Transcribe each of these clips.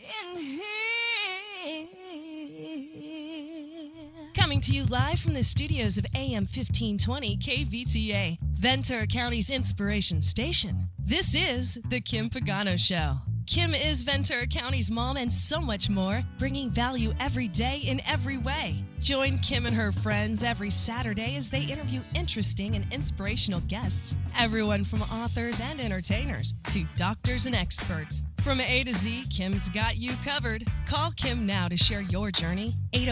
in here. Coming to you live from the studios of AM 1520 KVTA, Ventura County's inspiration station. This is The Kim Pagano Show. Kim is Ventura County's mom and so much more, bringing value every day in every way. Join Kim and her friends every Saturday as they interview interesting and inspirational guests, everyone from authors and entertainers to doctors and experts. From A to Z, Kim's got you covered. Call Kim now to share your journey,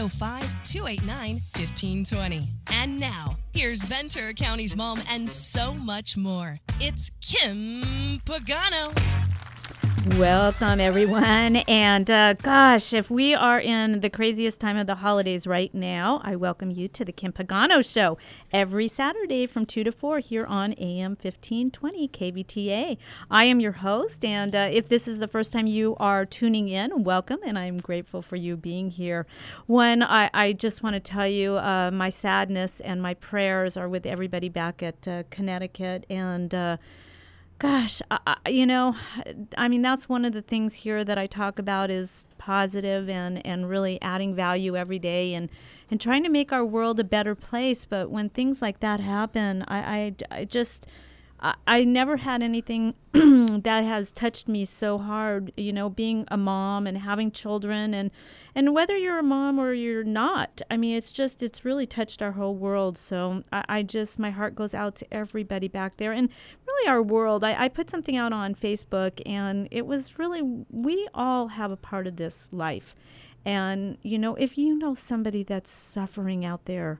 805-289-1520. And now, here's Ventura County's mom and so much more. It's Kim Pagano. Welcome, everyone. And gosh, if we are in the craziest time of the holidays right now, I welcome you to the Kim Pagano Show every Saturday from 2 to 4 here on AM 1520 KVTA. I am your host, and if this is the first time you are tuning in, welcome, and I'm grateful for you being here. I just want to tell you my sadness and my prayers are with everybody back at Connecticut, and gosh, that's one of the things here that I talk about is positive and really adding value every day and trying to make our world a better place. But when things like that happen, I never had anything that has touched me so hard, being a mom and having children and whether you're a mom or you're not, it's really touched our whole world. So my heart goes out to everybody back there and really our world. I put something out on Facebook and it was really, we all have a part of this life. And, if you know somebody that's suffering out there,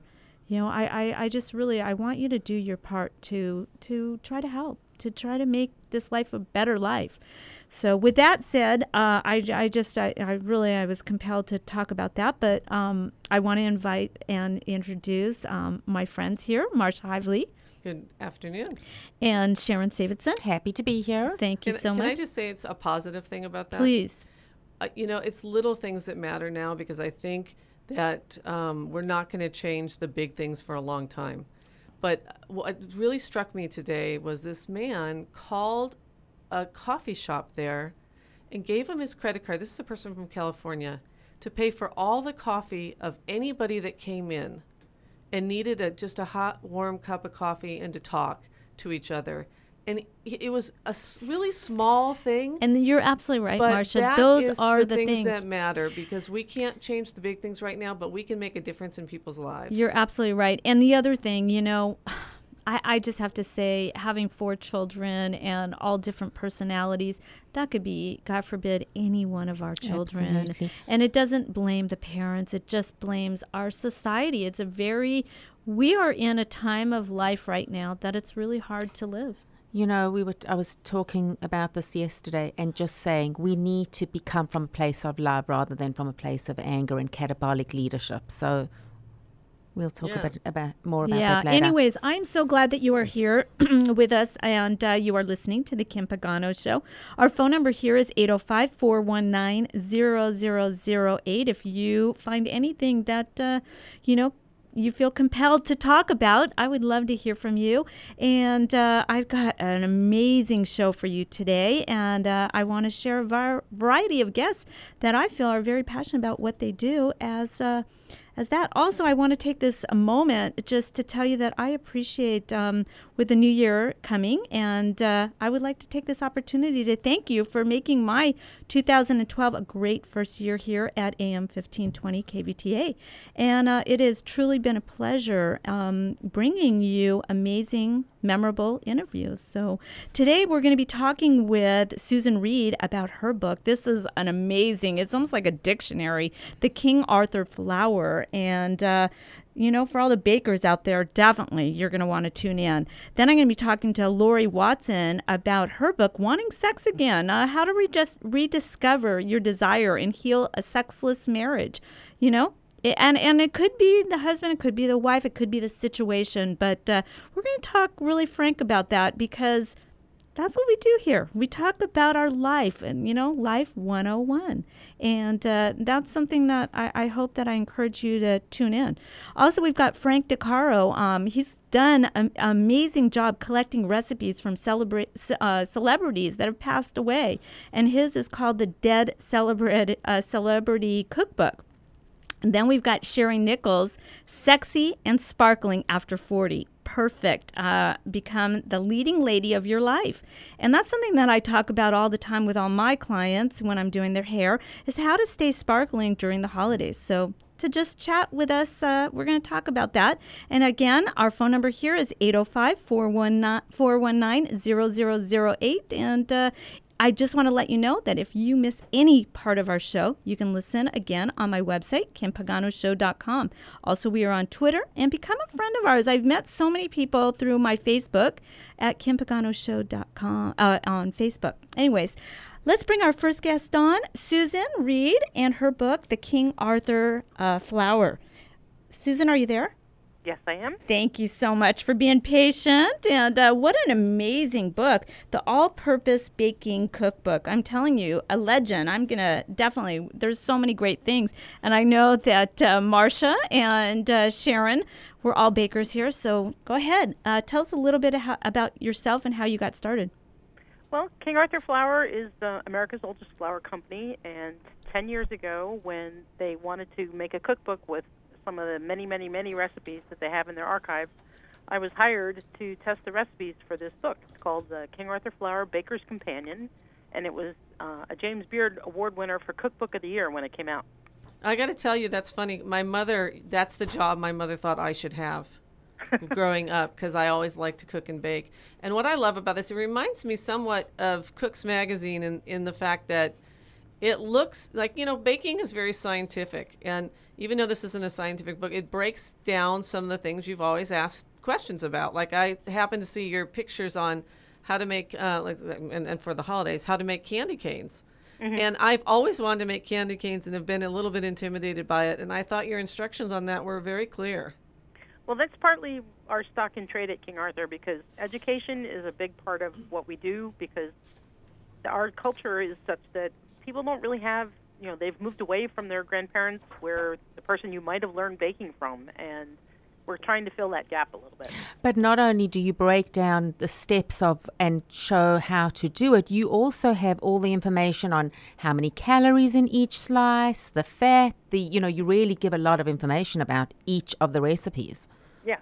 I want you to do your part to try to help, to try to make this life a better life. So with that said, I was compelled to talk about that, but I want to invite and introduce my friends here, Marsha Hively. Good afternoon. And Sharon Savidson. Happy to be here. Thank you so much. Can I just say it's a positive thing about that? Please. It's little things that matter now because I think that we're not going to change the big things for a long time. But what really struck me today was this man called a coffee shop there and gave him his credit card. This is a person from California to pay for all the coffee of anybody that came in and needed just a hot, warm cup of coffee and to talk to each other. And it was a really small thing. And you're absolutely right, but Marsha. Those are the things things that matter because we can't change the big things right now, but we can make a difference in people's lives. You're absolutely right. And the other thing, I just have to say, having 4 children and all different personalities, that could be, God forbid, any one of our children. Absolutely. And it doesn't blame the parents. It just blames our society. We are in a time of life right now that it's really hard to live. I was talking about this yesterday and just saying we need to become from a place of love rather than from a place of anger and catabolic leadership. So we'll talk more about that later. Anyways, I'm so glad that you are here with us and you are listening to the Kim Pagano Show. Our phone number here is 805-419-0008. If you find anything that, you feel compelled to talk about, I would love to hear from you. And I've got an amazing show for you today. And I want to share a variety of guests that I feel are very passionate about what they do as that. Also, I want to take this a moment just to tell you that I appreciate with the new year coming, and I would like to take this opportunity to thank you for making my 2012 a great first year here at AM 1520 KVTA. And it has truly been a pleasure bringing you amazing, memorable interviews. So today we're going to be talking with Susan Reed about her book. This is an amazing, it's almost like a dictionary, The King Arthur Flower. And, for all the bakers out there, definitely you're going to want to tune in. Then I'm going to be talking to Lori Watson about her book, Wanting Sex Again, how to rediscover your desire and heal a sexless marriage, And it could be the husband, it could be the wife, it could be the situation. But we're going to talk really frank about that because That's what we do here. We talk about our life and, Life 101. And that's something that I hope that I encourage you to tune in. Also, we've got Frank DeCaro. He's done an amazing job collecting recipes from celebrities that have passed away. And his is called the Dead Celebrity Cookbook. And then we've got Sherry Nichols, Sexy and Sparkling After 40. Perfect. Become the leading lady of your life. And that's something that I talk about all the time with all my clients when I'm doing their hair, is how to stay sparkling during the holidays. So to just chat with us, we're going to talk about that. And again, our phone number here is 805-419-0008. And I just want to let you know that if you miss any part of our show, you can listen again on my website, KimPaganoShow.com. Also, we are on Twitter, and become a friend of ours. I've met so many people through my Facebook at KimPaganoShow.com on Facebook. Anyways, let's bring our first guest on, Susan Reed, and her book, The King Arthur Flour. Susan, are you there? Yes, I am. Thank you so much for being patient. And what an amazing book. The All-Purpose Baking Cookbook. I'm telling you, a legend. I'm going to definitely, there's so many great things. And I know that Marcia and Sharon, we're all bakers here. So go ahead. Tell us a little bit about yourself and how you got started. Well, King Arthur Flour is America's oldest flour company. And 10 years ago, when they wanted to make a cookbook with some of the many, many, many recipes that they have in their archives, I was hired to test the recipes for this book. It's called King Arthur Flour Baker's Companion, and it was a James Beard Award winner for Cookbook of the Year when it came out. I got to tell you, that's funny. My mother, that's the job my mother thought I should have growing up, because I always liked to cook and bake. And what I love about this, it reminds me somewhat of Cook's Magazine in the fact that it looks like, baking is very scientific. And even though this isn't a scientific book, it breaks down some of the things you've always asked questions about. Like, I happen to see your pictures on how to make, and for the holidays, how to make candy canes. Mm-hmm. And I've always wanted to make candy canes and have been a little bit intimidated by it. And I thought your instructions on that were very clear. Well, that's partly our stock and trade at King Arthur, because education is a big part of what we do, because our culture is such that people don't really have, they've moved away from their grandparents, where the person you might have learned baking from, and we're trying to fill that gap a little bit. But not only do you break down the steps of and show how to do it, you also have all the information on how many calories in each slice, the fat, you really give a lot of information about each of the recipes. Yeah.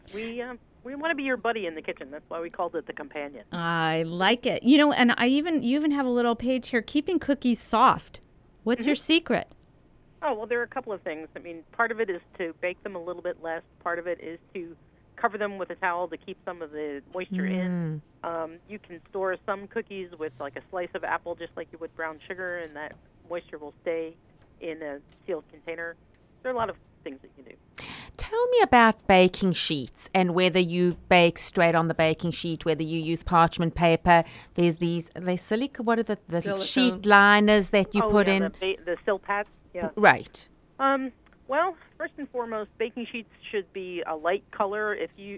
We want to be your buddy in the kitchen. That's why we called it The Companion. I like it. And you even have a little page here, keeping cookies soft. What's your secret? Oh, well, there are a couple of things. I mean, part of it is to bake them a little bit less. Part of it is to cover them with a towel to keep some of the moisture in. You can store some cookies with like a slice of apple, just like you would brown sugar, and that moisture will stay in a sealed container. There are a lot of things that you do. Tell me about baking sheets and whether you bake straight on the baking sheet, whether you use parchment paper. There's what are the sheet liners that you put in? The Silpat. Yeah. Right. Well, first and foremost, baking sheets should be a light color. If you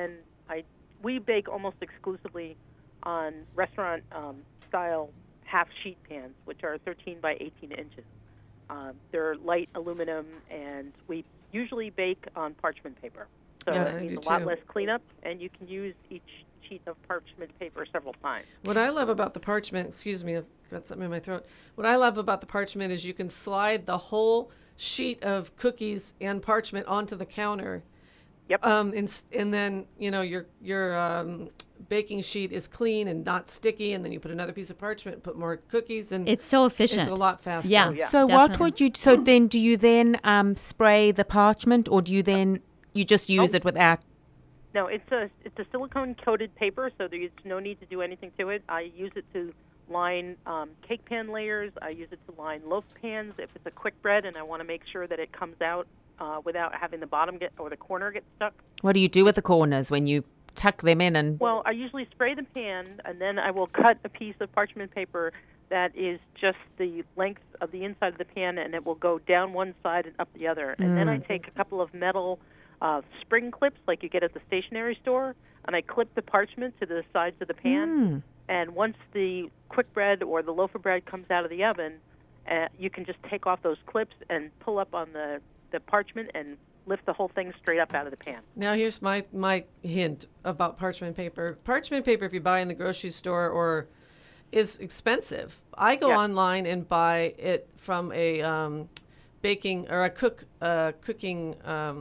we bake almost exclusively on restaurant style half sheet pans, which are 13 by 18 inches. They're light aluminum, and we usually bake on parchment paper. So that means a lot less cleanup, and you can use each sheet of parchment paper several times. What I love about the parchment, excuse me, I've got something in my throat. What I love about the parchment is you can slide the whole sheet of cookies and parchment onto the counter. Yep. And then, your baking sheet is clean and not sticky, and then you put another piece of parchment, put more cookies, and it's so efficient. It's a lot faster. Yeah. So definitely. what would you? So then, do you then spray the parchment, or do you then you just use it without? No, it's a silicone coated paper, so there's no need to do anything to it. I use it to line cake pan layers. I use it to line loaf pans. If it's a quick bread and I want to make sure that it comes out without having the bottom or the corner get stuck. What do you do with the corners when you tuck them in? And well, I usually spray the pan, and then I will cut a piece of parchment paper that is just the length of the inside of the pan, and it will go down one side and up the other. And then I take a couple of metal spring clips like you get at the stationery store, and I clip the parchment to the sides of the pan. And once the quick bread or the loaf of bread comes out of the oven, you can just take off those clips and pull up on the parchment and lift the whole thing straight up out of the pan. Now here's my hint about parchment paper. Parchment paper, if you buy in the grocery store, or is expensive. I go online and buy it from a baking or a cooking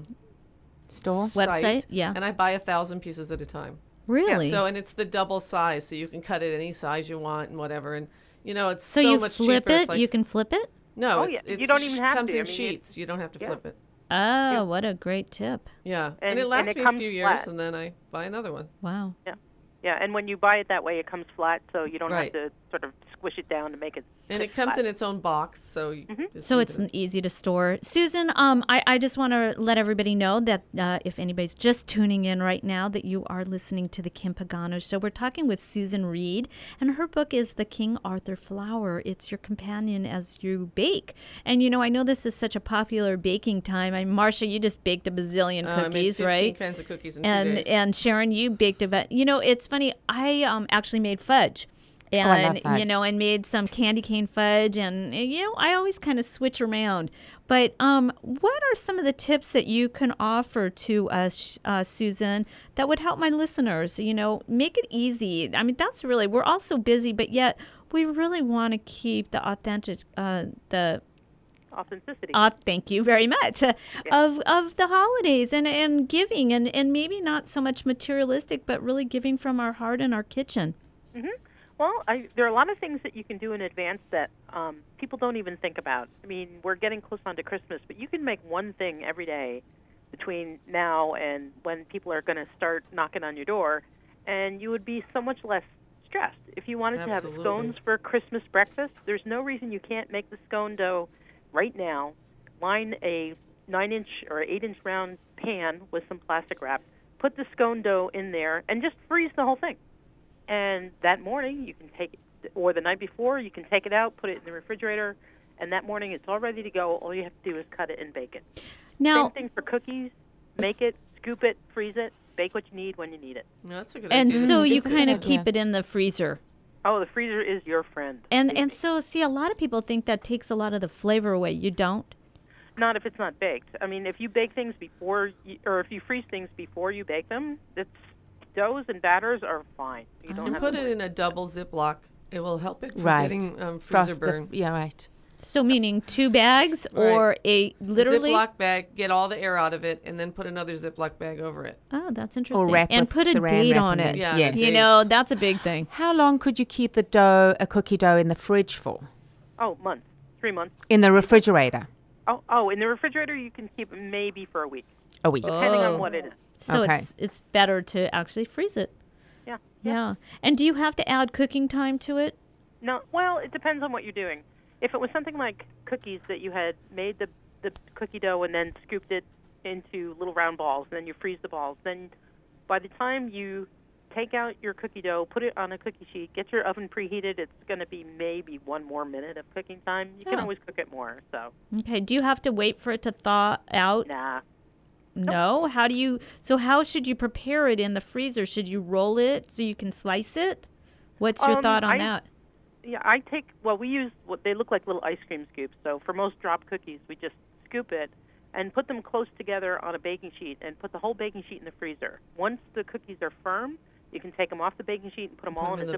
Store? Website? site, Yeah. and I buy 1,000 pieces at a time. Really? So, and it's the double size, so you can cut it any size you want and whatever. And it's So so you much flip cheaper. it? It's like, You can flip it? no, Oh, it's, yeah. it's You don't even have comes to. in I mean, sheets. You don't have to flip it. Oh, what a great tip. Yeah, And- and it and lasts it me a comes few years, flat. and then I buy another one. Wow. Yeah, and when you buy it that way, it comes flat, so you don't Right. have to sort of squish it down to make it. And sit it comes flat. in its own box, so you just So leave it's it. easy to store. Susan, I just want to let everybody know that if anybody's just tuning in right now, that you are listening to the Kim Pagano Show. We're talking with Susan Reed, and her book is The King Arthur Flour. It's your companion as you bake. And, I know this is such a popular baking time. Marcia, you just baked a bazillion I made cookies, 15 right? kinds of cookies in 2 And days. and Sharon, you baked about. It's funny. I actually made fudge. And, I love fudge. and made some candy cane fudge. And, I always kind of switch around. But what are some of the tips that you can offer to us, Susan, that would help my listeners? Make it easy. I mean, that's really, we're all so busy, but yet we really want to keep the authentic, Authenticity. thank you very much, of the holidays and giving and maybe not so much materialistic, but really giving from our heart and our kitchen. Well, there are a lot of things that you can do in advance that people don't even think about. I mean, we're getting close on to Christmas, but you can make one thing every day between now and when people are going to start knocking on your door, and you would be so much less stressed. If you wanted to Absolutely. have scones for Christmas breakfast, there's no reason you can't make the scone dough right now. Line a 9-inch or 8-inch round pan with some plastic wrap, put the scone dough in there, and just freeze the whole thing. And that morning, you can take it, or the night before, you can take it out, put it in the refrigerator, and that morning it's all ready to go. All you have to do is cut it and bake it. Now, Same thing for cookies. Make it, scoop it, freeze it, bake what you need when you need it. No, that's a good and idea. so you It's a good kind of idea. keep it in the freezer. Oh, the freezer is your friend. And so, see, a lot of people think that takes a lot of the flavor away. You don't? Not if it's not baked. I mean, if you bake things before, or if you freeze things before you bake them, doughs and batters are fine. You don't And have put to it worry. in a double Ziploc. It will help it from Right. getting freezer Frost burn. yeah, right. So meaning 2 bags or a literally? Ziploc bag, get all the air out of it, and then put another Ziploc bag over it. Oh, that's interesting. wrap And with put a saran date wrap on and it. then- Yeah, yes. You dates. know, that's a big thing. How long could you keep a cookie dough in the fridge for? Oh, months, 3 months. In the refrigerator? Oh, in the refrigerator you can keep it maybe for a week, A week. depending Oh. on what it is. So Okay. it's better to actually freeze it. Yeah. Yeah. And do you have to add cooking time to it? No, well, it depends on what you're doing. If it was something like cookies that you had made the cookie dough and then scooped it into little round balls, and then you freeze the balls, then by the time you take out your cookie dough, put it on a cookie sheet, get your oven preheated, it's going to be maybe 1 more minute of cooking time. You can Oh. always cook it more, so Okay. Do you have to wait for it to thaw out? nah. No. How should you prepare it in the freezer? Should you roll it so you can slice it? What's your thought on that? Yeah, we use what they look like little ice cream scoops. So for most drop cookies, we just scoop it and put them close together on a baking sheet and put the whole baking sheet in the freezer. Once the cookies are firm, you can take them off the baking sheet and put them all in a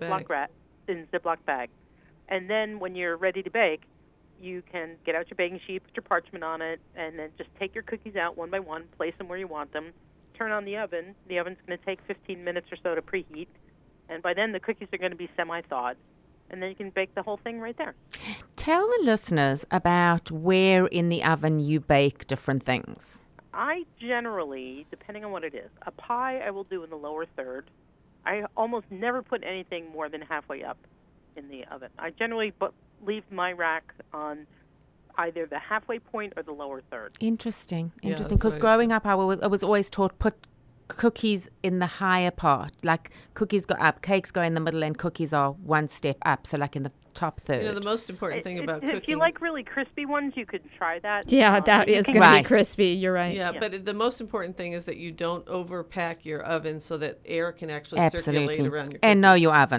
Ziploc bag. And then when you're ready to bake, you can get out your baking sheet, put your parchment on it, and then just take your cookies out one by one, place them where you want them, turn on the oven. The oven's going to take 15 minutes or so to preheat, and by then the cookies are going to be semi-thawed. And then you can bake the whole thing right there. Tell the listeners about where in the oven you bake different things. I generally, depending on what it is, a pie I will do in the lower third. I almost never put anything more than halfway up in the oven. I generally leave my rack on either the halfway point or the lower third. Interesting. Yeah, Interesting. that's Because what I growing up, I was always taught put cookies in the higher part. Like cookies go up, cakes go in the middle, and cookies are one step up. So like in the top third. You know, the most important thing about cooking. If you like really crispy ones, you could try that. Yeah, that you is can- going to Right. be crispy. You're right. Yeah, but the most important thing is that you don't overpack your oven so that air can actually circulate Absolutely. around your And know cookies. your oven.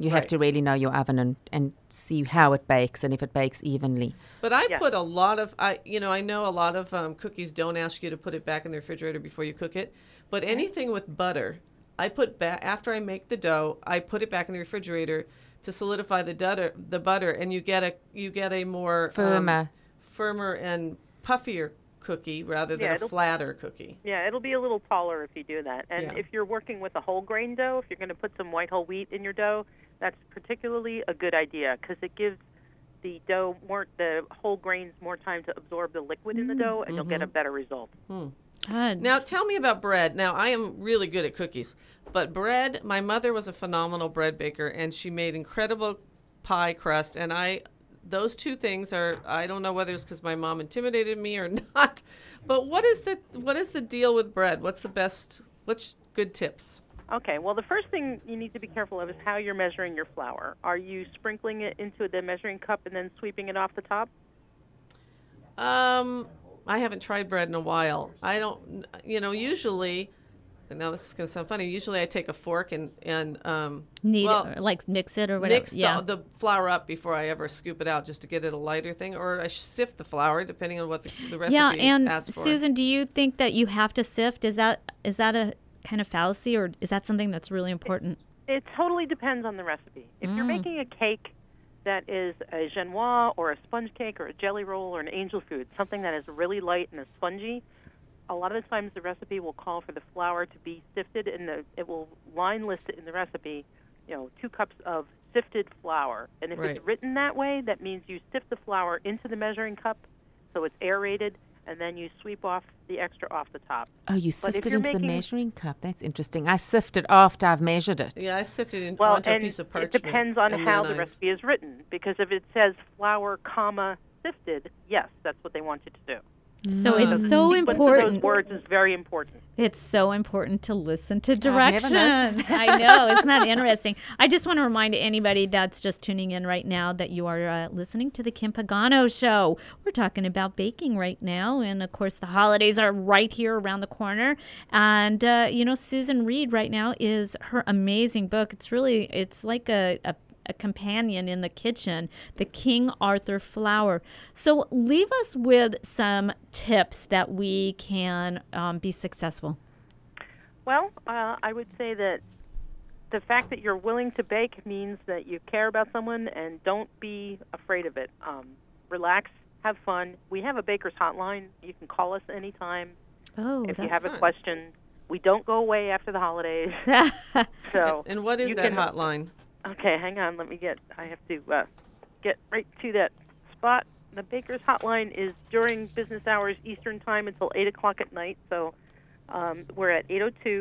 You have Right. to really know your oven and see how it bakes and if it bakes evenly. But I Yeah. put a lot of, I know a lot of cookies don't ask you to put it back in the refrigerator before you cook it. But anything with butter, I put back, after I make the dough, I put it back in the refrigerator to solidify the butter, and you get a more firmer and puffier cookie rather than Yeah, a flatter cookie. Yeah, it'll be a little taller if you do that. And Yeah. if you're working with a whole grain dough, if you're going to put some white whole wheat in your dough, that's particularly a good idea because it gives the dough the whole grains more time to absorb the liquid in the dough, and you'll get a better result. God. Now, tell me about bread. Now, I am really good at cookies, but bread, my mother was a phenomenal bread baker, and she made incredible pie crust, and those two things are, I don't know whether it's because my mom intimidated me or not, but what is the deal with bread? What's good tips? Okay, well, the first thing you need to be careful of is how you're measuring your flour. Are you sprinkling it into the measuring cup and then sweeping it off the top? I haven't tried bread in a while. I don't, usually, and now this is going to sound funny, usually I take a fork and like mix it or whatever. mix the flour up before I ever scoop it out just to get it a lighter thing, or I sift the flour depending on what the recipe and asks for. Susan, do you think that you have to sift? Is that a kind of fallacy, or is that something that's really important? It totally depends on the recipe. If you're making a cake that is a genoise or a sponge cake or a jelly roll or an angel food, something that is really light and is spongy, a lot of the times the recipe will call for the flour to be sifted, and it will line list it in the recipe, 2 cups of sifted flour. And if Right. it's written that way, that means you sift the flour into the measuring cup so it's aerated, and then you sweep off the extra off the top. Oh, you But if sift it you're into the making- measuring cup. That's interesting. I sift it after I've measured it. Yeah, I sifted it Well, onto a and piece of it parchment. depends on and how then the I- recipe is written, because if it says flour, comma, sifted, yes, that's what they want you to do. So The it's so sequence of important. those words is very important. It's so important to listen to never noticed directions. I know. Isn't that interesting? I just want to remind anybody that's just tuning in right now that you are listening to the Kim Pagano Show. We're talking about baking right now. And, of course, the holidays are right here around the corner. And, Susan Reed right now is her amazing book. It's like a companion in the kitchen, the King Arthur flour. So leave us with some tips that we can be successful. Well, I would say that the fact that you're willing to bake means that you care about someone, and don't be afraid of it. Relax, have fun. We have a baker's hotline. You can call us anytime Oh, if you that's have a fun. question. We don't go away after the holidays. So And what is you that can- hotline? Okay, hang on. I have to get right to that spot. The baker's hotline is during business hours Eastern Time until 8 o'clock at night. So we're at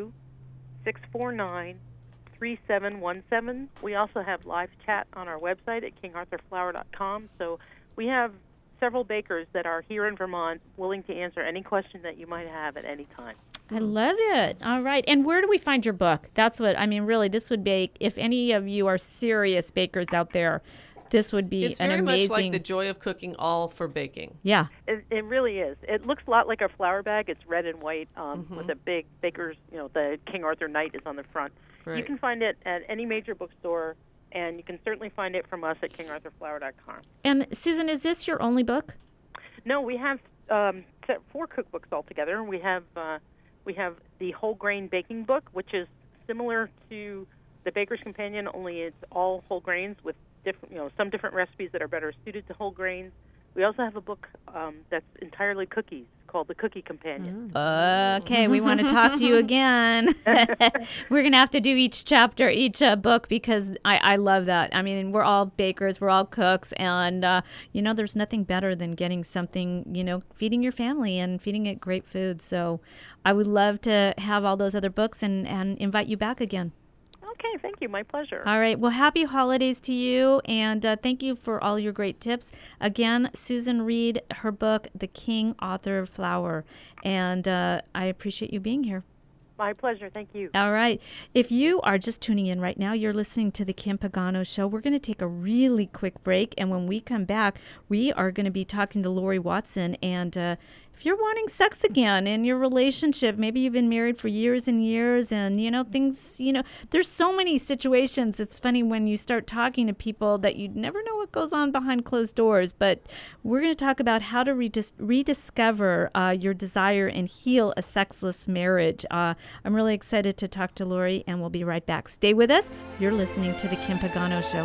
802-649-3717. We also have live chat on our website at kingarthurflour.com. So we have several bakers that are here in Vermont willing to answer any question that you might have at any time. I love it. All right. And where do we find your book? That's what, really, this would be, if any of you are serious bakers out there, this would be It's an very amazing. much like the joy of cooking, all for baking. Yeah. It really is. It looks a lot like a flour bag. It's red and white with a big baker's, the King Arthur Knight is on the front. You Right. can find it at any major bookstore, and you can certainly find it from us at kingarthurflour.com. And Susan, is this your only book? No, we have 4 cookbooks altogether. We have the whole grain baking book, which is similar to the Baker's Companion, only it's all whole grains with different, some different recipes that are better suited to whole grains. We also have a book that's entirely cookies called The Cookie Companion. Okay, we want to talk to you again. We're going to have to do each chapter, each book, because I love that. We're all bakers, we're all cooks, and, there's nothing better than getting something, feeding your family and feeding it great food. So I would love to have all those other books and invite you back again. Okay, thank you. My pleasure. All right. Well, happy holidays to you, and thank you for all your great tips. Again, Susan Reed, her book, The King Arthur Flour, and I appreciate you being here. My pleasure. Thank you. All right. If you are just tuning in right now, you're listening to the Kim Pagano Show. We're going to take a really quick break, and when we come back, we are going to be talking to Lori Watson and if you're wanting sex again in your relationship, maybe you've been married for years and years, and things, there's so many situations. It's funny when you start talking to people that you never know what goes on behind closed doors. But we're going to talk about how to rediscover your desire and heal a sexless marriage. I'm really excited to talk to Lori, and we'll be right back. Stay with us. You're listening to The Kim Pagano Show.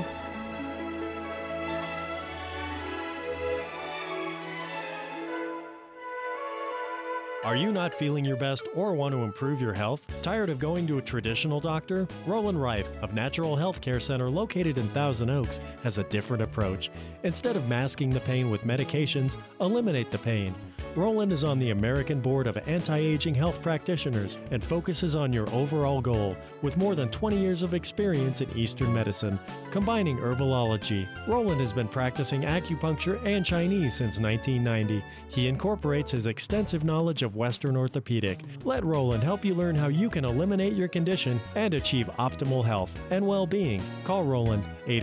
Are you not feeling your best or want to improve your health? Tired of going to a traditional doctor? Roland Reif of Natural Health Care Center located in Thousand Oaks has a different approach. Instead of masking the pain with medications, eliminate the pain. Roland is on the American Board of Anti-Aging Health Practitioners and focuses on your overall goal with more than 20 years of experience in Eastern medicine, combining herbology. Roland has been practicing acupuncture and Chinese since 1990. He incorporates his extensive knowledge of Western orthopedic. Let Roland help you learn how you can eliminate your condition and achieve optimal health and well-being. Call Roland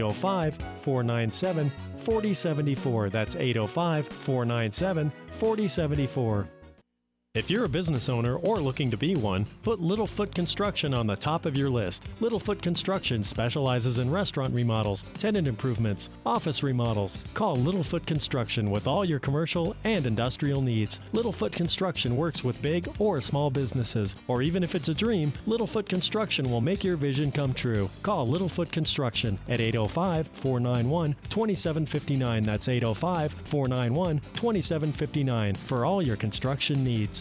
805-497-4074. That's 805-497-4074. If you're a business owner or looking to be one, put Littlefoot Construction on the top of your list. Littlefoot Construction specializes in restaurant remodels, tenant improvements, office remodels. Call Littlefoot Construction with all your commercial and industrial needs. Littlefoot Construction works with big or small businesses, or even if it's a dream, Littlefoot Construction will make your vision come true. Call Littlefoot Construction at 805-491-2759. That's 805-491-2759 for all your construction needs.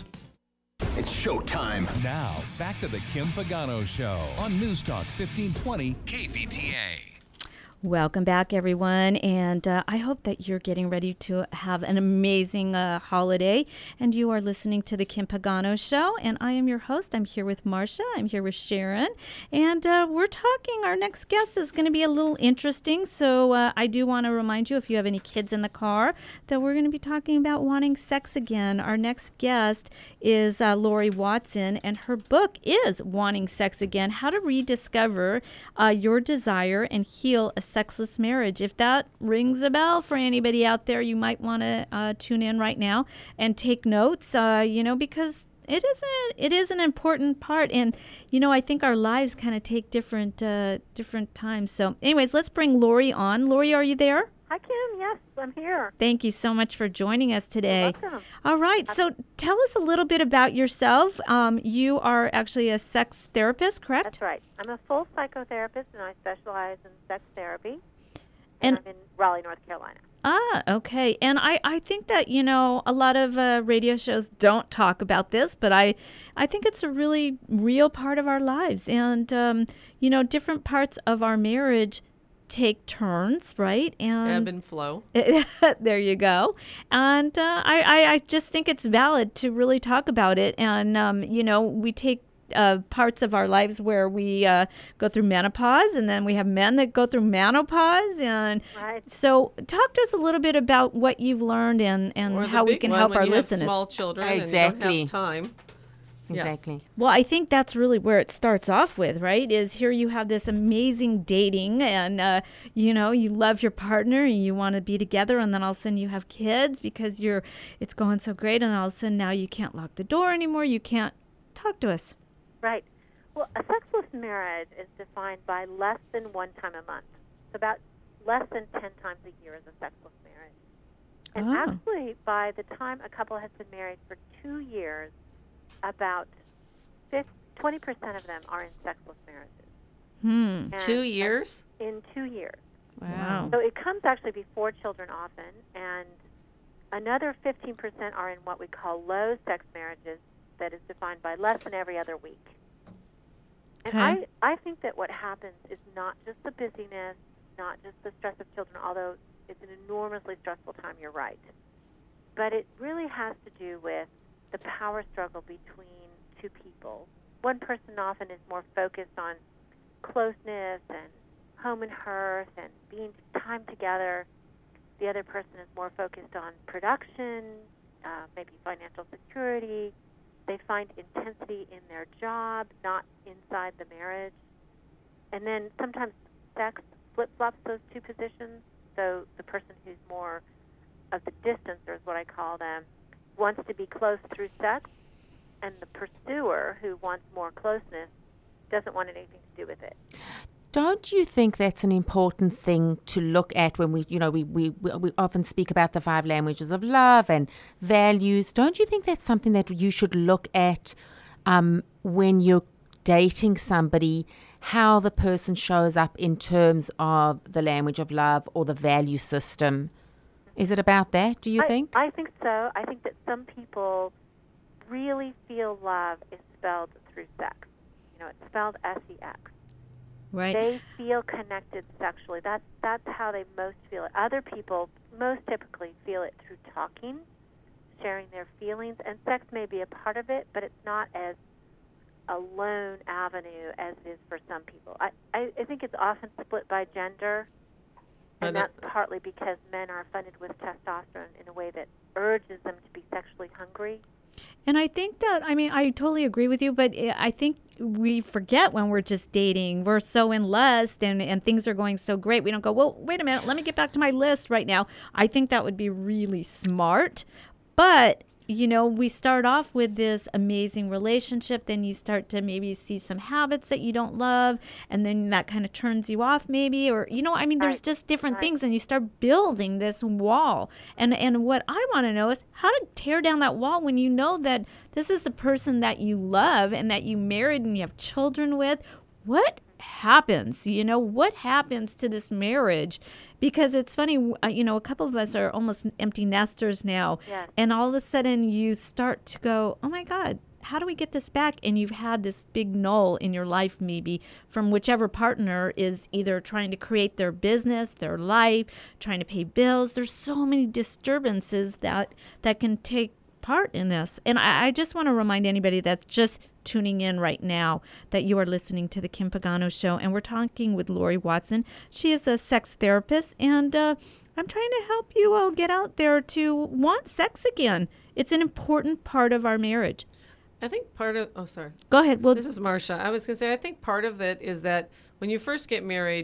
It's showtime. Now, back to the Kim Pagano Show on News Talk 1520 KVTA. Welcome back, everyone, and I hope that you're getting ready to have an amazing holiday, and you are listening to the Kim Pagano Show, and I am your host. I'm here with Marcia. I'm here with Sharon, and we're talking. Our next guest is going to be a little interesting, so I do want to remind you, if you have any kids in the car, that we're going to be talking about wanting sex again. Our next guest is Lori Watson, and her book is Wanting Sex Again, How to Rediscover Your Desire and Heal a Sexless Marriage. If that rings a bell for anybody out there, you might want to tune in right now and take notes, because it is an important part. And, I think our lives kind of take different times. So anyways, let's bring Lori on. Lori, are you there? Hi, Kim. Yes, I'm here. Thank you so much for joining us today. You're welcome. All right. So tell us a little bit about yourself. You are actually a sex therapist, correct? That's right. I'm a full psychotherapist, and I specialize in sex therapy. And I'm in Raleigh, North Carolina. Ah, okay. And I think that, a lot of radio shows don't talk about this, but I think it's a really real part of our lives. And, different parts of our marriage take turns, right? And ebb and flow. There you go. And I just think it's valid to really talk about it. And, we take parts of our lives where we go through menopause, and then we have men that go through menopause. And right. So talk to us a little bit about what you've learned and how we can help our listeners. Have small children Exactly. and you don't have time. Exactly. Yeah. Well, I think that's really where it starts off with, right? Is here you have this amazing dating, and you love your partner and you want to be together, and then all of a sudden you have kids because it's going so great, and all of a sudden now you can't lock the door anymore. You can't. Talk to us. Right. Well, a sexless marriage is defined by less than one time a month. It's about less than 10 times a year is a sexless marriage. And actually, by the time a couple has been married for 2 years, about 20% of them are in sexless marriages. And 2 years? In 2 years. Wow. So it comes actually before children often, and another 15% are in what we call low sex marriages, that is defined by less than every other week. And I think that what happens is not just the busyness, not just the stress of children, although it's an enormously stressful time, you're right. But it really has to do with the power struggle between two people. One person often is more focused on closeness and home and hearth and being time together. The other person is more focused on production, maybe financial security. They find intensity in their job, not inside the marriage. And then sometimes sex flip-flops those two positions. So the person who's more of the distancer is what I call them, wants to be close through sex, and the pursuer who wants more closeness doesn't want anything to do with it. Don't you think that's an important thing to look at when we often speak about the 5 languages of love and values? Don't you think that's something that you should look at when you're dating somebody, how the person shows up in terms of the language of love or the value system? Is it about that, do you think? I think so. I think that some people really feel love is spelled through sex. It's spelled S-E-X. Right. They feel connected sexually. That's how they most feel it. Other people most typically feel it through talking, sharing their feelings, and sex may be a part of it, but it's not as a lone avenue as it is for some people. I think it's often split by gender, and that's partly because men are funded with testosterone in a way that urges them to be sexually hungry. And I think that, I totally agree with you, but I think we forget when we're just dating. We're so in lust and things are going so great. We don't go, well, wait a minute, let me get back to my list right now. I think that would be really smart. But, we start off with this amazing relationship. Then you start to maybe see some habits that you don't love. And then that kind of turns you off maybe. Or, there's just different things. And you start building this wall. And what I want to know is how to tear down that wall when you know that this is the person that you love and that you married and you have children with. What happens? What happens to this marriage? Because it's funny, a couple of us are almost empty nesters now. Yes. And all of a sudden you start to go, oh my God, how do we get this back? And you've had this big null in your life maybe from whichever partner is either trying to create their business, their life, trying to pay bills. There's so many disturbances that can take part in this. And I just want to remind anybody that's just tuning in right now that you are listening to the Kim Pagano Show, and we're talking with Lori Watson. She is a sex therapist, and I'm trying to help you all get out there to want sex again. It's an important part of our marriage. I think part of, sorry. Go ahead. Well, this is Marcia. I was going to say, I think part of it is that when you first get married,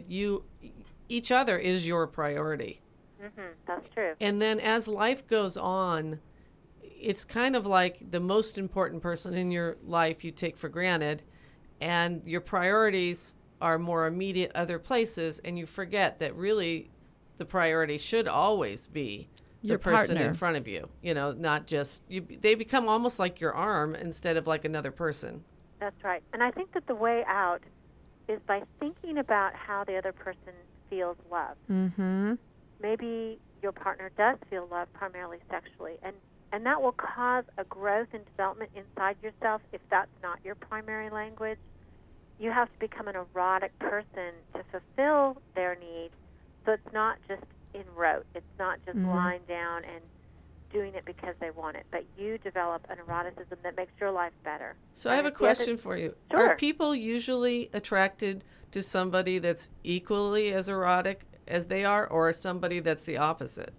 each other is your priority. Mm-hmm, that's true. And then as life goes on, it's kind of like the most important person in your life you take for granted, and your priorities are more immediate other places, and you forget that really the priority should always be your the person partner in front of you. Not just you. They become almost like your arm instead of like another person. That's right. And I think that the way out is by thinking about how the other person feels love. Mm-hmm. Maybe your partner does feel love primarily sexually, and that will cause a growth and development inside yourself if that's not your primary language. You have to become an erotic person to fulfill their needs, so it's not just in rote. It's not just lying down and doing it because they want it, but you develop an eroticism that makes your life better. So I have a question for you. Sure. Are people usually attracted to somebody that's equally as erotic as they are, or somebody that's the opposite?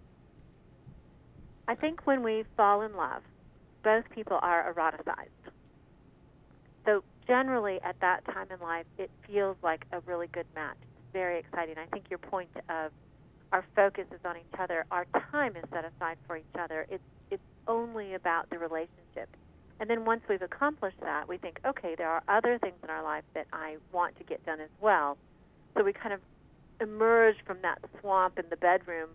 I think when we fall in love, both people are eroticized. So generally at that time in life, it feels like a really good match. It's very exciting. I think your point of our focus is on each other, our time is set aside for each other. It's only about the relationship. And then once we've accomplished that, we think, okay, there are other things in our life that I want to get done as well. So we kind of emerge from that swamp in the bedroom,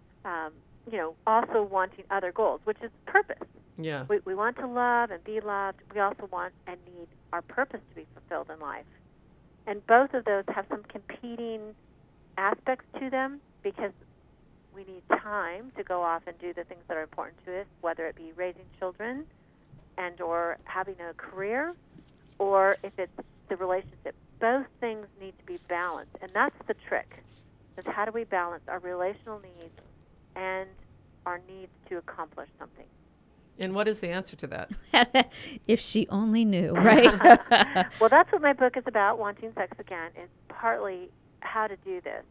also wanting other goals, which is purpose. Yeah. We want to love and be loved. We also want and need our purpose to be fulfilled in life. And both of those have some competing aspects to them because we need time to go off and do the things that are important to us, whether it be raising children and or having a career, or if it's the relationship. Both things need to be balanced, and that's the trick, is how do we balance our relational needs and our needs to accomplish something. And what is the answer to that? If she only knew, right? Well, that's what my book is about, Wanting Sex Again, is partly how to do this.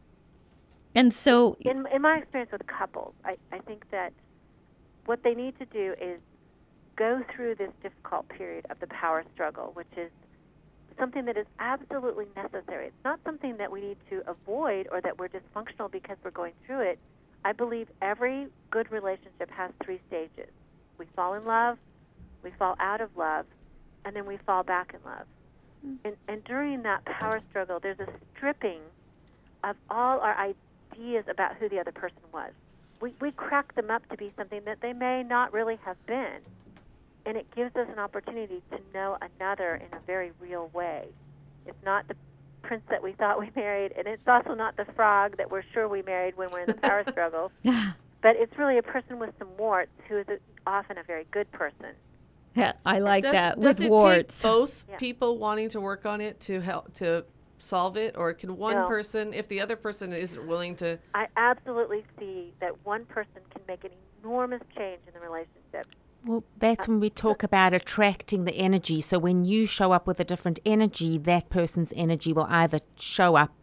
And so, in my experience with couples, I think that what they need to do is go through this difficult period of the power struggle, which is something that is absolutely necessary. It's not something that we need to avoid or that we're dysfunctional because we're going through it. I believe every good relationship has 3 stages. We fall in love, we fall out of love, and then we fall back in love. And during that power struggle, there's a stripping of all our ideas about who the other person was. We crack them up to be something that they may not really have been. And it gives us an opportunity to know another in a very real way. It's not the prince that we thought we married, and it's also not the frog that we're sure we married when we're in the power struggle. But it's really a person with some warts who is often a very good person. Yeah, I like that, does with it warts. Take both people wanting to work on it to help to solve it, or can one person, if the other person isn't willing to? I absolutely see that one person can make an enormous change in the relationship. Well, that's when we talk about attracting the energy. So when you show up with a different energy, that person's energy will either show up,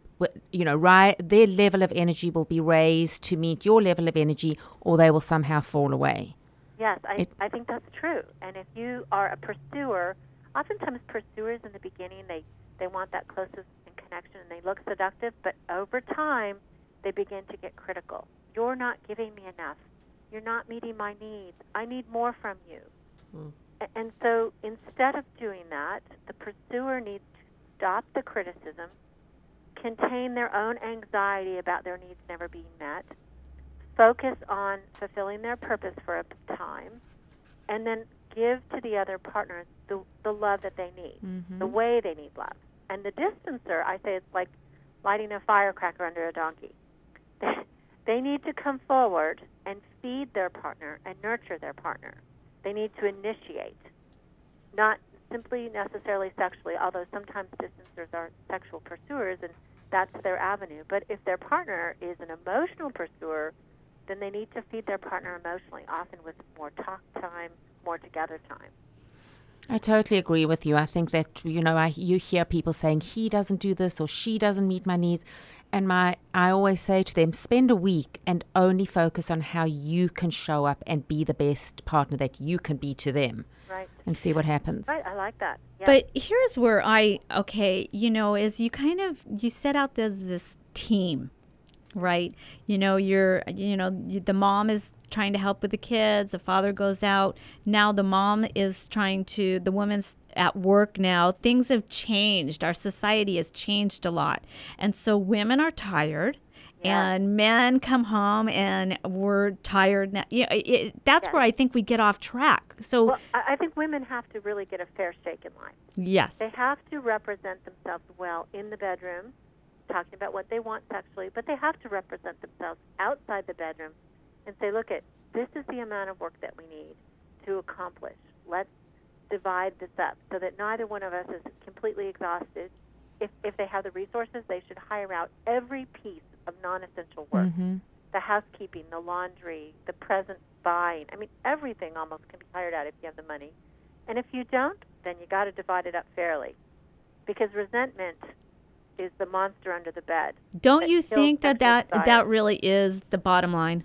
their level of energy will be raised to meet your level of energy, or they will somehow fall away. Yes, I think that's true. And if you are a pursuer, oftentimes pursuers in the beginning, they want that closeness and connection, and they look seductive, but over time, they begin to get critical. You're not giving me enough. You're not meeting my needs. I need more from you. And so instead of doing that, the pursuer needs to stop the criticism, contain their own anxiety about their needs never being met, focus on fulfilling their purpose for a time, and then give to the other partner the love that they need, the way they need love. And the distancer, I say it's like lighting a firecracker under a donkey. They need to come forward and feed their partner and nurture their partner. They need to initiate, not simply necessarily sexually, although sometimes distancers are sexual pursuers, and that's their avenue. But if their partner is an emotional pursuer, then they need to feed their partner emotionally, often with more talk time, more together time. I totally agree with you. I think that, you hear people saying, he doesn't do this or she doesn't meet my needs. And I always say to them, spend a week and only focus on how you can show up and be the best partner that you can be to them. Right. And see what happens. Right, I like that. Yeah. But here's where is you set out as this team. Right. The mom is trying to help with the kids. The father goes out. Now the mom is the woman's at work now. Things have changed. Our society has changed a lot. And so women are tired and men come home and we're tired. Now, that's where I think we get off track. So I think women have to really get a fair shake in life. Yes. They have to represent themselves well in the bedroom, talking about what they want sexually, but they have to represent themselves outside the bedroom and say, look, this is the amount of work that we need to accomplish. Let's divide this up so that neither one of us is completely exhausted. If they have the resources, they should hire out every piece of non-essential work. The housekeeping, the laundry, the present buying. I mean, everything almost can be hired out if you have the money. And if you don't, then you got to divide it up fairly, because resentment is the monster under the bed. Don't you think that really is the bottom line?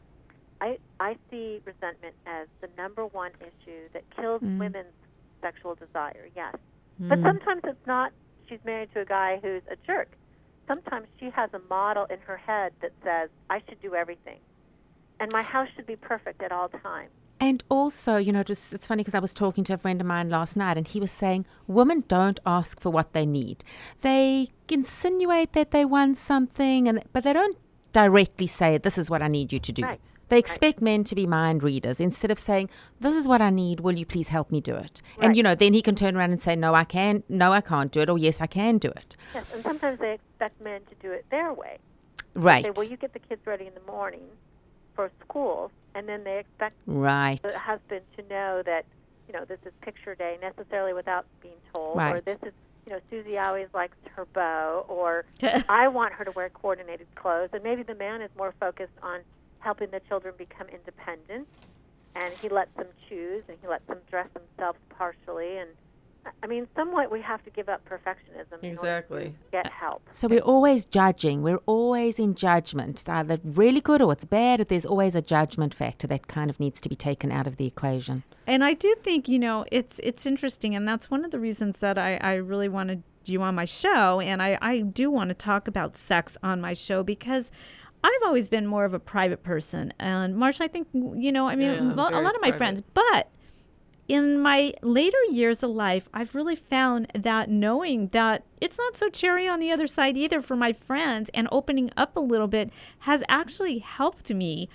I see resentment as the number one issue that kills women's sexual desire, yes. But sometimes it's not she's married to a guy who's a jerk. Sometimes she has a model in her head that says, I should do everything. And my house should be perfect at all times. And also, it's funny because I was talking to a friend of mine last night and he was saying women don't ask for what they need. They insinuate that they want something, but they don't directly say, this is what I need you to do. Right. They expect men to be mind readers instead of saying, this is what I need, will you please help me do it? Right. And, then he can turn around and say, no, I can't do it, or yes, I can do it. Yes, and sometimes they expect men to do it their way. Right. They say, well, you get the kids ready in the morning for school, and then they expect the husband to know that, this is picture day necessarily without being told, or this is, Susie always likes her bow, or I want her to wear coordinated clothes, and maybe the man is more focused on helping the children become independent, and he lets them choose, and he lets them dress themselves partially, and I mean, somewhat we have to give up perfectionism in order to get help. So we're always judging. We're always in judgment. It's either really good or it's bad. There's always a judgment factor that kind of needs to be taken out of the equation. And I do think, it's interesting, and that's one of the reasons that I really wanted you on my show, and I do want to talk about sex on my show, because I've always been more of a private person. And Marsha, I think, you know, I mean, Yeah, a very lot of my private. friends, but in my later years of life, I've really found that knowing that it's not so cherry on the other side either for my friends, and opening up a little bit has actually helped me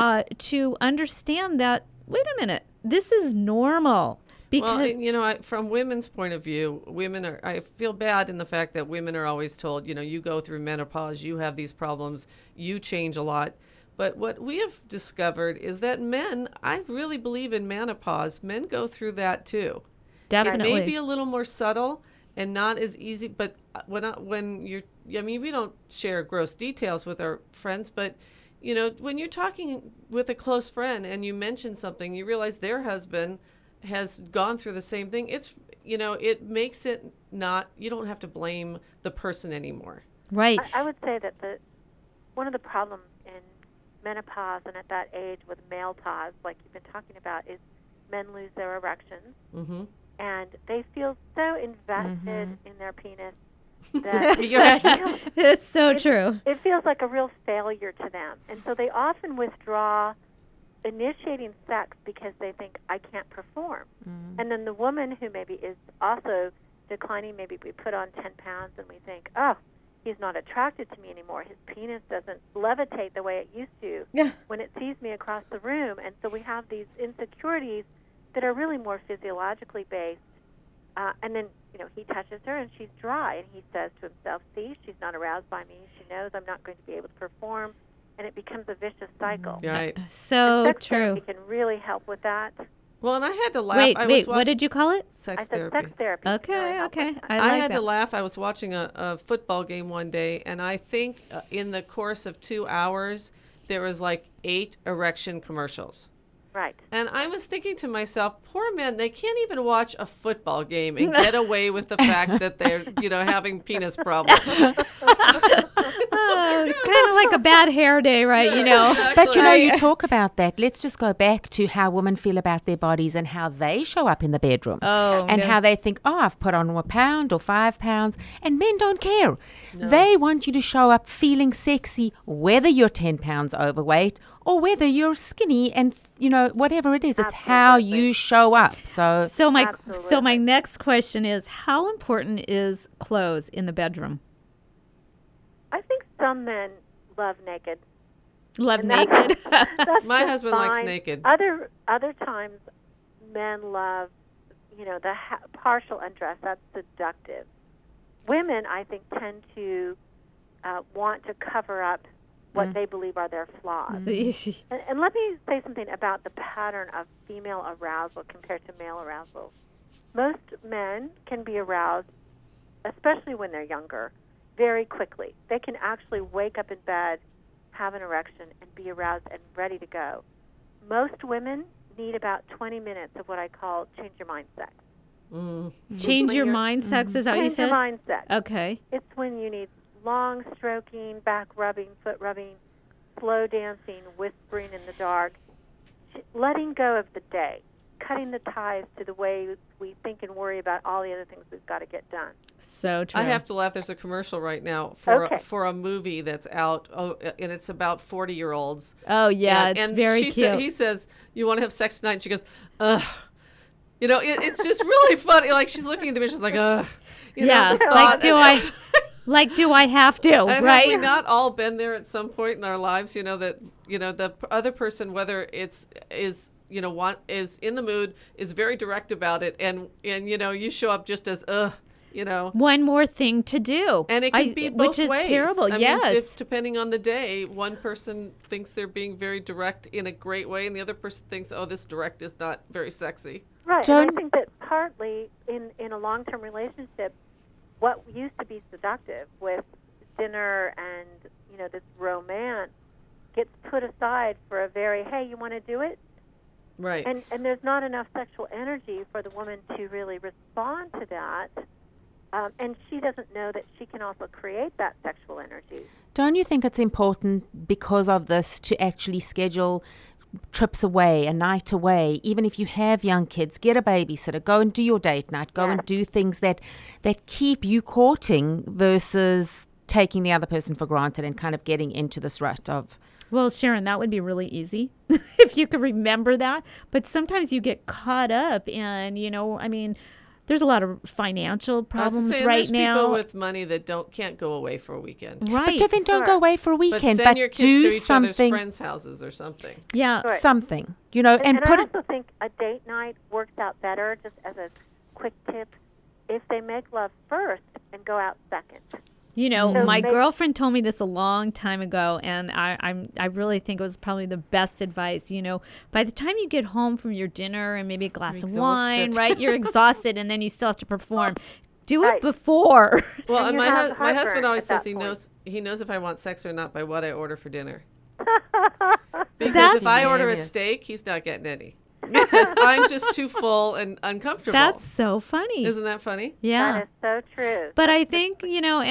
to understand that, wait a minute, this is normal. Because Well, you know, from women's point of view, I feel bad in the fact that women are always told, you know, you go through menopause, you have these problems, you change a lot. But what we have discovered is that men, I really believe in menopause, men go through that too. definitely. It may be a little more subtle and not as easy, but when you're, I mean, we don't share gross details with our friends, but you know, when you're talking with a close friend and you mention something, you realize their husband has gone through the same thing. It's, you know, it makes it not, you don't have to blame the person anymore. Right. I would say that one of the problems in menopause and at that age with male pause, like you've been talking about, is men lose their erections, Mm-hmm. and they feel so invested in their penis You're right. It's so true. It feels like a real failure to them, and so they often withdraw initiating sex because they think, I can't perform. And then the woman who maybe is also declining, maybe we put on 10 pounds and we think, oh, he's not attracted to me anymore. His penis doesn't levitate the way it used to when it sees me across the room. And so we have these insecurities that are really more physiologically based. And then, you know, he touches her and she's dry. And he says to himself, see, she's not aroused by me. She knows I'm not going to be able to perform. And it becomes a vicious cycle. Right. So Sex true. therapy can really help with that. Well, and I had to laugh. Wait, what did you call it? Sex I said therapy. sex therapy. can really Okay, help okay. with that. I I like had that. to laugh. I was watching a football game one day, and I think in the course of 2 hours, there was like 8 erection commercials. Right. And I was thinking to myself, poor men, they can't even watch a football game and get away with the fact that they're, you know, having penis problems. Oh, it's kind of like a bad hair day, right? You know. But you know, you talk about that. Let's just go back to how women feel about their bodies and how they show up in the bedroom. Oh, and no. how they think, oh, I've put on a pound or 5 pounds. And men don't care. They want you to show up feeling sexy, whether you're 10 pounds overweight or whether you're skinny and, you know, whatever it is. It's how you show up. So my Absolutely. next question is, how important is clothes in the bedroom? I think some men love naked. Love And that's- naked. That's My just husband likes fine. naked. Other times, men love, you know, the partial undress. That's seductive. Women, I think, tend to want to cover up what they believe are their flaws. And let me say something about the pattern of female arousal compared to male arousal. Most men can be aroused, especially when they're younger, very quickly. They can actually wake up in bed, have an erection, and be aroused and ready to go. Most women need about 20 minutes of what I call change your mind sex. Change When your you're- mind sex, is that what you Change your said? mind sex. Okay. It's when you need long stroking, back rubbing, foot rubbing, slow dancing, whispering in the dark, letting go of the day, cutting the ties to the way we think and worry about all the other things we've got to get done. So true. I have to laugh. There's a commercial right now Okay. for a movie that's out, and it's about 40-year-olds. Oh, yeah, And- it's and very she cute. he says, you want to have sex tonight? And she goes, ugh. You know, it's just really funny. Like, she's looking at the mirror, she's like, ugh. You know, yeah, the like thought- do I have to, And right? have we not all been there at some point in our lives? You know that the other person, whether is in the mood, is very direct about it, and you know, you show up just as you know. One more thing to do, And it can be both which is ways. terrible. I mean, Yes. depending on the day, one person thinks they're being very direct in a great way, and the other person thinks, oh, this direct is not very sexy. Right. And I Don't- think that partly in a long-term relationship, what used to be seductive with dinner and, you know, this romance gets put aside for a very, hey, you want to do it? Right. And there's not enough sexual energy for the woman to really respond to that. And she doesn't know that she can also create that sexual energy. Don't you think it's important because of this to actually schedule trips away, a night away, even if you have young kids, get a babysitter, go and do your date night, go and do things that keep you courting versus taking the other person for granted and kind of getting into this rut of. Well, Sharon, that would be really easy if you could remember that. But sometimes you get caught up in, there's a lot of financial problems there's now. People with money that can't go away for a weekend. Right. But don't go away for a weekend. But send your kids do to each something. other's friends' houses or something. Yeah. Right. Something. And I put also think a date night works out better, just as a quick tip, if they make love first and go out second. My girlfriend told me this a long time ago, and I really think it was probably the best advice. By the time you get home from your dinner and maybe a glass of wine, right, you're exhausted, and then you still have to perform. Do it before. Well, And my you have husband always heartburn says he knows if I want sex or not by what I order for dinner. Because That's if I order a hilarious. steak, he's not getting any. Because I'm just too full and uncomfortable. That's so funny. Isn't that funny? Yeah. That is so true. But I think,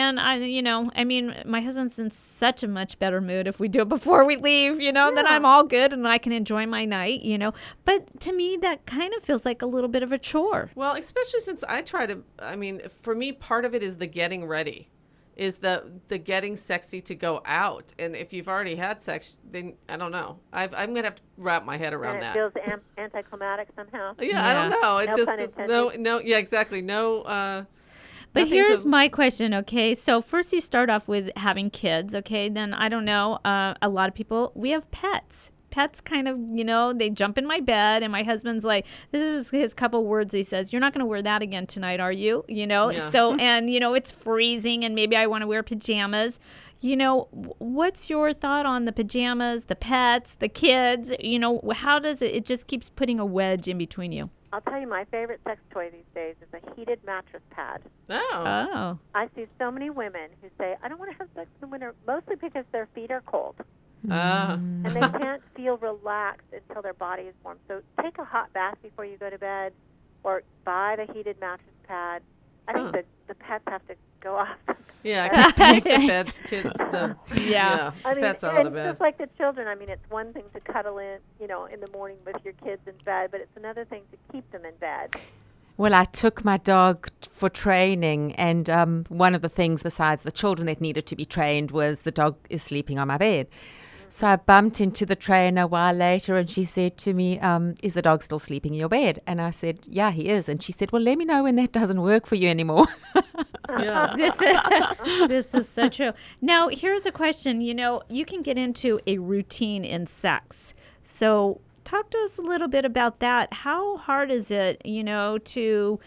my husband's in such a much better mood if we do it before we leave, then I'm all good and I can enjoy my night, But to me, that kind of feels like a little bit of a chore. Well, especially since for me, part of it is the getting ready. Is the getting sexy to go out. And if you've already had sex, then I don't know. I'm going to have to wrap my head around And it that. feels anticlimactic somehow. Yeah, I don't know. It No just pun is intended. yeah, exactly. No. But nothing here's to- my question, okay? So first you start off with having kids, okay? Then, I don't know, a lot of people, we have pets. Pets kind of, they jump in my bed, and my husband's like, this is his couple words he says, you're not going to wear that again tonight, are you? Yeah. So, and, it's freezing, and maybe I want to wear pajamas. What's your thought on the pajamas, the pets, the kids? How does it just keeps putting a wedge in between you? I'll tell you, my favorite sex toy these days is a heated mattress pad. Oh. Oh. I see so many women who say, I don't want to have sex in the winter, mostly because their feet are cold. And they can't feel relaxed until their body is warm. So take a hot bath before you go to bed, or buy the heated mattress pad. I think the pets have to go off. Yeah, take the bed, kids, Yeah. pets out of the bed. Just like the children, it's one thing to cuddle in the morning with your kids in bed, but it's another thing to keep them in bed. Well, I took my dog for training, and one of the things besides the children that needed to be trained was the dog is sleeping on my bed. So I bumped into the trainer a while later, and she said to me, is the dog still sleeping in your bed? And I said, yeah, he is. And she said, well, let me know when that doesn't work for you anymore. Yeah. This is so true. Now, here's a question. You can get into a routine in sex. So talk to us a little bit about that. How hard is it, to...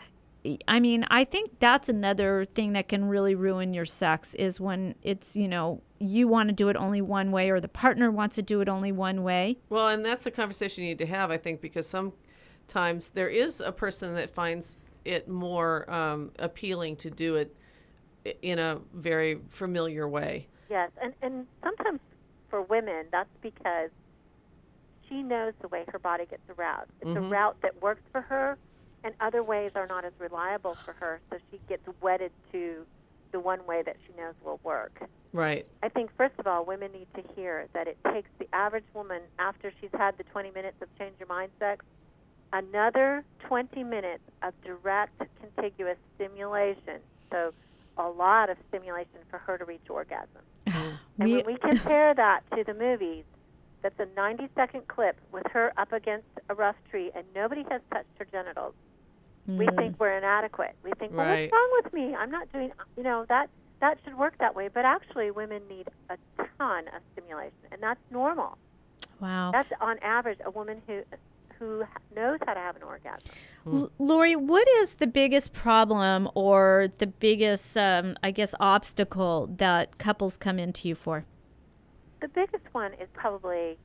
I think that's another thing that can really ruin your sex is when it's, you want to do it only one way or the partner wants to do it only one way. Well, and that's a conversation you need to have, I think, because sometimes there is a person that finds it more appealing to do it in a very familiar way. Yes, and sometimes for women, that's because she knows the way her body gets aroused. It's a route that works for her, and other ways are not as reliable for her, so she gets wedded to the one way that she knows will work. Right. I think, first of all, women need to hear that it takes the average woman, after she's had the 20 minutes of change your mind sex, another 20 minutes of direct, contiguous stimulation. So a lot of stimulation for her to reach orgasm. And when we compare that to the movies, that's a 90-second clip with her up against a rough tree, and nobody has touched her genitals. We think we're inadequate. We think, well, Right. what's wrong with me? I'm not doing, that should work that way. But actually, women need a ton of stimulation, and that's normal. Wow. That's on average a woman who knows how to have an orgasm. Lori, what is the biggest problem or the biggest, obstacle that couples come into you for? The biggest one is probably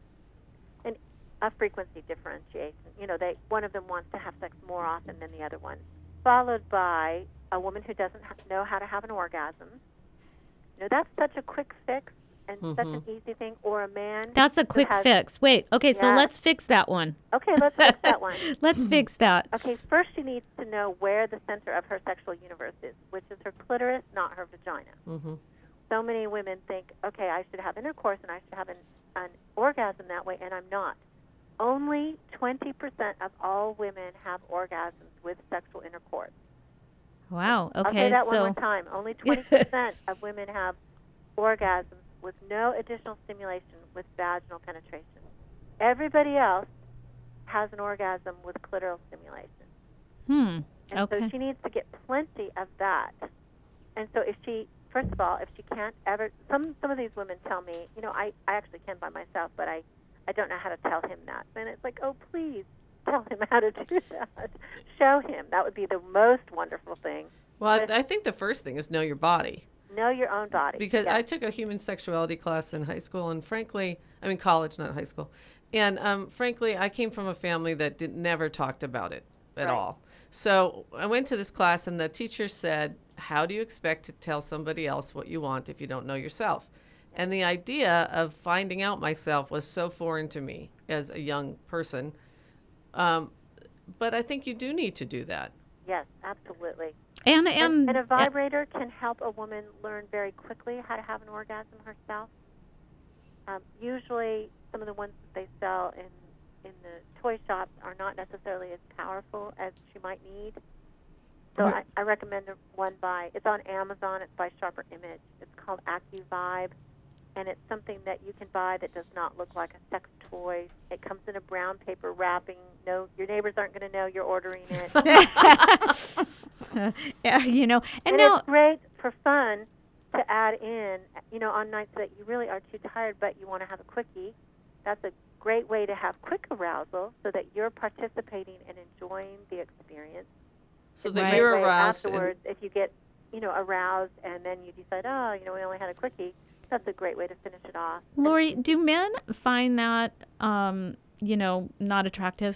a frequency differentiation. One of them wants to have sex more often than the other one, followed by a woman who doesn't know how to have an orgasm. That's such a quick fix and such an easy thing. Or a man. That's a quick fix. Wait, okay, so Yeah. let's fix that one. Okay, let's fix that one. Let's fix that. Okay, first she needs to know where the center of her sexual universe is, which is her clitoris, not her vagina. Mm-hmm. So many women think, okay, I should have intercourse and I should have an orgasm that way, and I'm not. Only 20% of all women have orgasms with sexual intercourse. Wow. I'll Okay. say that one So more time. Only 20% of women have orgasms with no additional stimulation with vaginal penetration. Everybody else has an orgasm with clitoral stimulation. And Okay. so she needs to get plenty of that. And so if she, first of all, if she can't ever, some of these women tell me, you know, I actually can by myself, but I don't know how to tell him that. And it's like, oh, please tell him how to do that. Show him. That would be the most wonderful thing. Well, I think the first thing is know your body. Know your own body. Because Yes. I took a human sexuality class in high school, and frankly, I mean college, not high school. And frankly, I came from a family that never talked about it at Right. all. So I went to this class, and the teacher said, how do you expect to tell somebody else what you want if you don't know yourself? And the idea of finding out myself was so foreign to me as a young person. But I think you do need to do that. Yes, absolutely. and And a vibrator can help a woman learn very quickly how to have an orgasm herself. Usually, some of the ones that they sell in the toy shops are not necessarily as powerful as she might need. So I recommend one it's on Amazon. It's by Sharper Image. It's called AccuVibe, and it's something that you can buy that does not look like a sex toy. It comes in a brown paper wrapping. No, your neighbors aren't going to know you're ordering it. yeah, you know, and And now it's great for fun to add in, you know, on nights that you really are too tired but you want to have a quickie. That's a great way to have quick arousal so that you're participating and enjoying the experience. So It's that a great you're way aroused. afterwards, if you get, you know, aroused and then you decide, oh, you know, we only had a quickie, that's a great way to finish it off. Lori, do men find that you know, not attractive?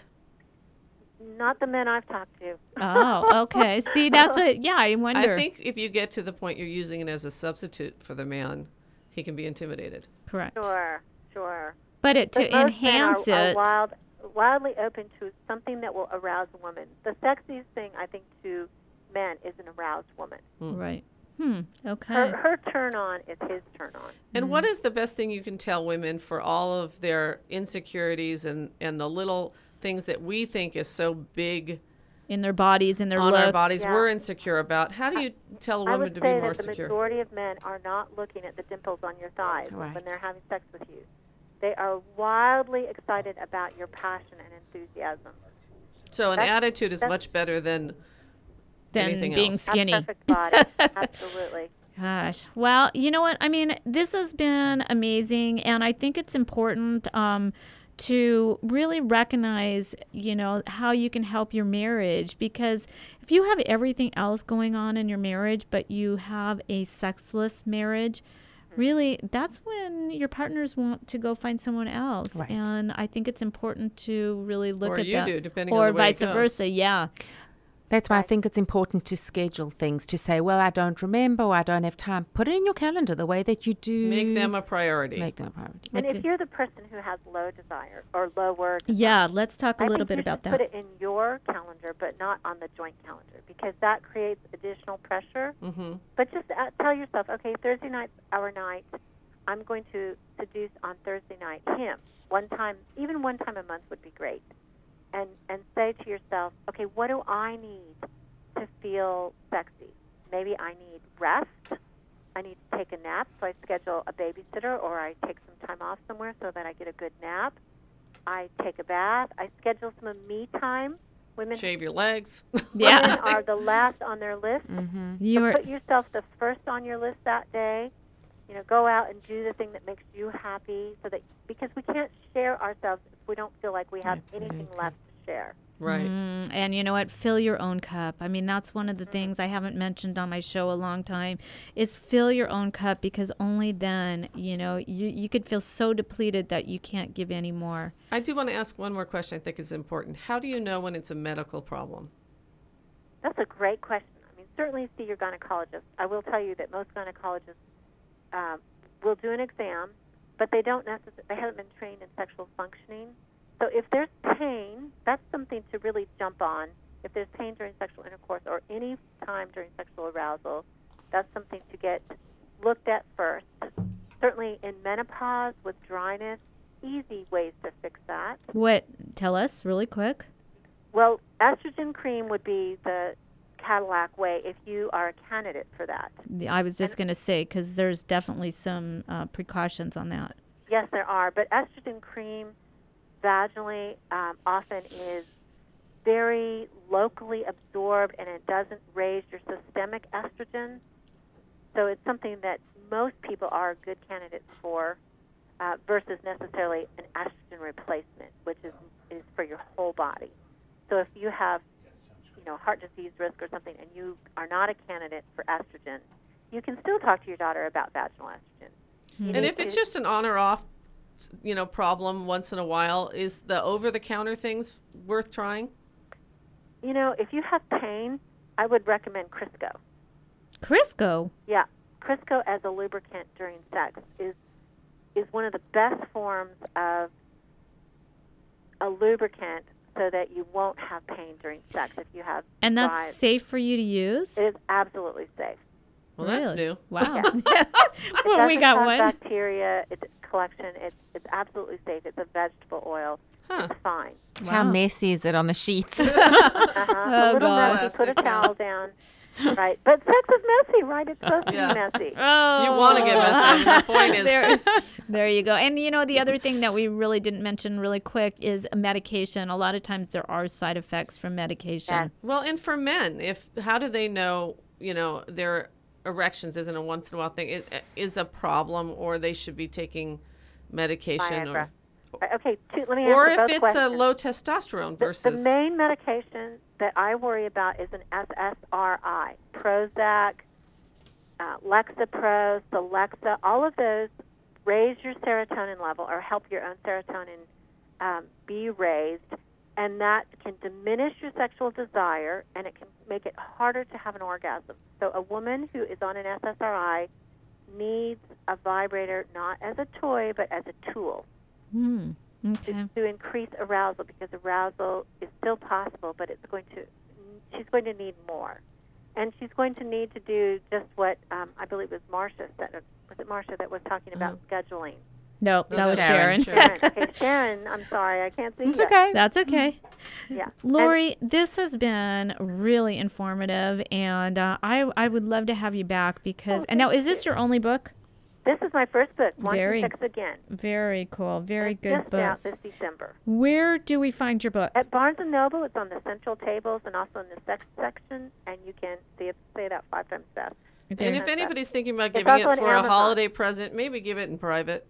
Not the men I've talked to. Oh, okay. See, that's what. Yeah, I wonder. I think if you get to the point you're using it as a substitute for the man, he can be intimidated. Correct. Sure. But But to most men enhance it. are wildly open to something that will arouse a woman. The sexiest thing, I think, to men is an aroused woman. Right. Okay. Her turn on is his turn on. And what is the best thing you can tell women for all of their insecurities and the little things that we think is so big in their bodies, in their on looks. our bodies Yeah. we're insecure about? How do you tell a I woman would to say be more that the secure? majority of men are not looking at the dimples on your thighs Right. when they're having sex with you. They are wildly excited about your passion and enthusiasm. So an That's- attitude is much better than Than anything being else. A skinny. perfect body. Absolutely. Gosh. Well, you know what? I mean, this has been amazing, and I think it's important to really recognize, you know, how you can help your marriage, because if you have everything else going on in your marriage, but you have a sexless marriage, really, that's when your partners want to go find someone else. Right. And I think it's important to really look Or at you that. do, depending or on the way it vice goes. versa. Yeah. That's why I think it's important to schedule things, to say, well, I don't remember, or I don't have time. Put it in your calendar the way that you do. Make them a priority. Make them a priority. And if you're the person who has low desire or lower desire, Yeah. Let's talk a I little think bit you about should that. put it in your calendar, but not on the joint calendar, because that creates additional pressure. Mm-hmm. But just tell yourself, okay, Thursday night's our night. I'm going to seduce on Thursday night him. Even one time a month would be great. And say to yourself, okay, what do I need to feel sexy? Maybe I need rest. I need to take a nap, so I schedule a babysitter, or I take some time off somewhere so that I get a good nap. I take a bath. I schedule some me time. Women Shave your legs. Yeah. women are the last on their list. You So are. put yourself the first on your list that day. You know, go out and do the thing that makes you happy, so that, because we can't share ourselves if we don't feel like we have anything left to share. Right. And you know what? Fill your own cup. I mean, that's one of the things I haven't mentioned on my show a long time, is fill your own cup, because only then, you know, you could feel so depleted that you can't give any more. I do want to ask one more question I think is important. How do you know when it's a medical problem? That's a great question. I mean, certainly see your gynecologist. I will tell you that most gynecologists will do an exam, but they haven't been trained in sexual functioning. So if there's pain, that's something to really jump on. If there's pain during sexual intercourse or any time during sexual arousal, that's something to get looked at first. Certainly in menopause with dryness, easy ways to fix that. What? Tell us really quick. Well, estrogen cream would be the Cadillac way if you are a candidate for that. I was just going to say, because there's definitely some precautions on that. Yes, there are, but estrogen cream vaginally often is very locally absorbed, and it doesn't raise your systemic estrogen. So it's something that most people are good candidates for versus necessarily an estrogen replacement, which is for your whole body. So if you have, heart disease risk or something, and you are not a candidate for estrogen, you can still talk to your daughter about vaginal estrogen. And if it's just an on or off, problem once in a while, is the over-the-counter things worth trying? If you have pain, I would recommend Crisco. Crisco? Yeah. Crisco as a lubricant during sex is one of the best forms of a lubricant so that you won't have pain during sex if you have And that's drive. safe for you to use? It is absolutely safe. Well, really? That's new. Wow. Yeah. Well, we got cause one. Bacteria. It's a collection. It's absolutely safe. It's a vegetable oil. Huh. It's fine. How messy is it on the sheets? A little God. messy. Put a towel down. Right. But sex is messy, right? It's supposed to be Yeah. messy. Oh. You want to get messy. The point is, There you go. And the other thing that we really didn't mention really quick is medication. A lot of times there are side effects from medication. Yes. well, and for men, how do they know, their erections isn't a once in a while thing, it is a problem, or they should be taking medication, Viagra. Okay, let me answer or if both it's questions. a low testosterone The versus. main medication that I worry about is an SSRI, Prozac, Lexapro, Celexa. All of those raise your serotonin level or help your own serotonin be raised, and that can diminish your sexual desire, and it can make it harder to have an orgasm. So a woman who is on an SSRI needs a vibrator not as a toy but as a tool. Okay. To increase arousal, because arousal is still possible, but she's going to need more. And she's going to need to do just what I believe was Marcia said. Was it Marcia that was talking about scheduling? No, that was Sharon. Sharon. Okay, Sharon, I'm sorry, I can't see It's you. okay. That's okay. Yeah. Lori, this has been really informative, and I would love to have you back because. And now, is this your only book? This is my first book, Very- Wanting Sex Again. Very cool. Very It's good just book. out this December. Where do we find your book? At Barnes & Noble, it's on the central tables and also in the sex section, and you can say that 5 times fast. And if anybody's thinking about It's giving also it on for a Amazon. holiday present, maybe give it in private.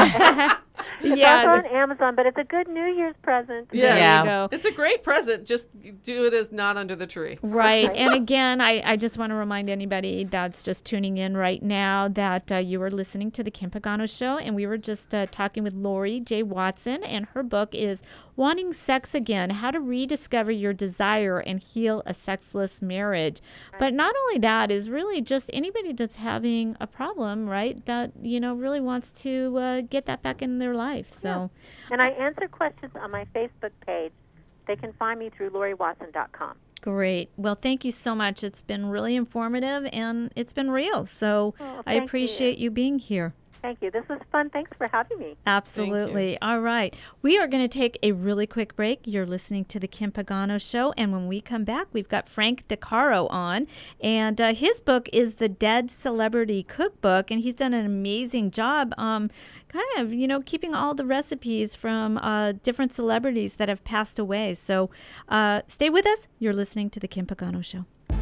It's Yeah. also on Amazon, but it's a good New Year's present. There Yeah. you go. It's a great present. Just do it as not under the tree. Right. And again, I just want to remind anybody that's just tuning in right now that you are listening to The Kim Pagano Show, and we were just talking with Lori J. Watson, and her book is Wanting Sex Again, How to Rediscover Your Desire and Heal a Sexless Marriage. But not only that, is really just anybody that's having a problem, right, that, really wants to get that back in their life. So. And I answer questions on my Facebook page. They can find me through LoriWatson.com. Great. Well, thank you so much. It's been really informative, and it's been real. So I thank appreciate you being here. Thank you. This was fun. Thanks for having me. Absolutely. All right. We are going to take a really quick break. You're listening to The Kim Pagano Show. And when we come back, we've got Frank DeCaro on. And his book is The Dead Celebrity Cookbook. And he's done an amazing job keeping all the recipes from different celebrities that have passed away. So stay with us. You're listening to The Kim Pagano Show.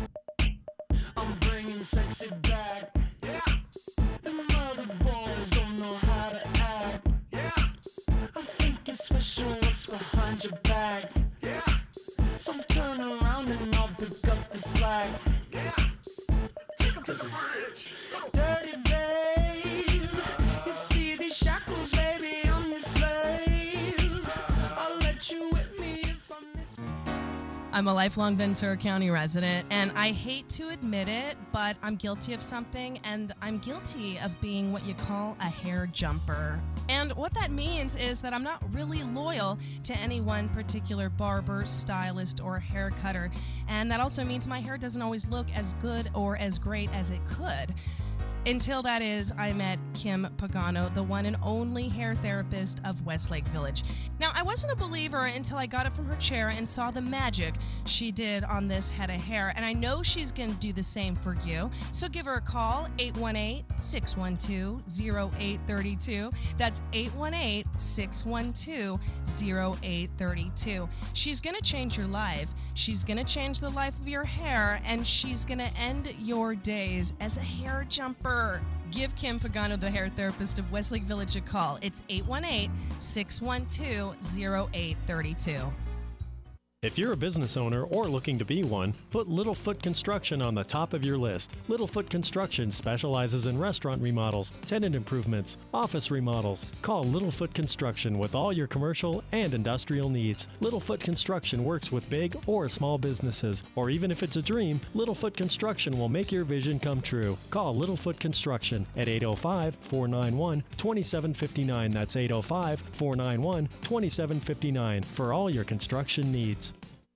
I'm bringing sexy back. Yeah. The mother boys don't know how to act. Yeah. I think it's special what's behind your back. Yeah. So turn around and I'll pick up the slack. Yeah. Take up this bridge. Dirty babe. You see these shackles, baby, I'm your slave. I'll let you whip me if I miss. I'm a lifelong Ventura County resident, and I hate to admit it, but I'm guilty of something, and I'm guilty of being what you call a hair jumper. And what that means is that I'm not really loyal to any one particular barber, stylist, or hair cutter. And that also means my hair doesn't always look as good or as great as it could. Until that is, I met Kim Pagano, the one and only hair therapist of Westlake Village. Now, I wasn't a believer until I got up from her chair and saw the magic she did on this head of hair, and I know she's going to do the same for you. So give her a call, 818-612-0832. That's 818-612-0832. She's going to change your life. She's going to change the life of your hair, and she's going to end your days as a hair jumper. Give Kim Pagano, the hair therapist of Westlake Village, a call. It's 818-612-0832. If you're a business owner or looking to be one, put Littlefoot Construction on the top of your list. Littlefoot Construction specializes in restaurant remodels, tenant improvements, office remodels. Call Littlefoot Construction with all your commercial and industrial needs. Littlefoot Construction works with big or small businesses, or even if it's a dream, Littlefoot Construction will make your vision come true. Call Littlefoot Construction at 805-491-2759. That's 805-491-2759 for all your construction needs.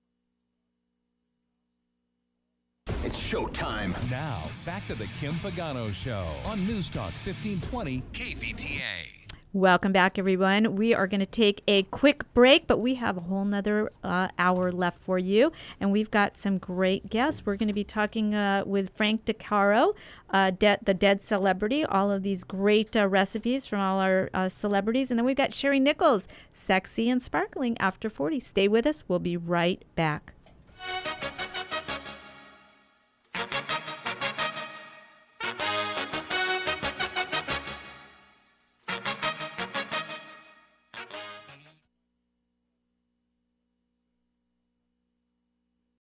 It's showtime. Now, back to the Kim Pagano Show on News Talk 1520 KVTA. Welcome back, everyone. We are going to take a quick break, but we have a whole nother hour left for you, and we've got some great guests. We're going to be talking with Frank DeCaro, the Dead Celebrity, all of these great recipes from all our celebrities, and then we've got Sherry Nichols, Sexy and Sparkling After 40. Stay with us. We'll be right back.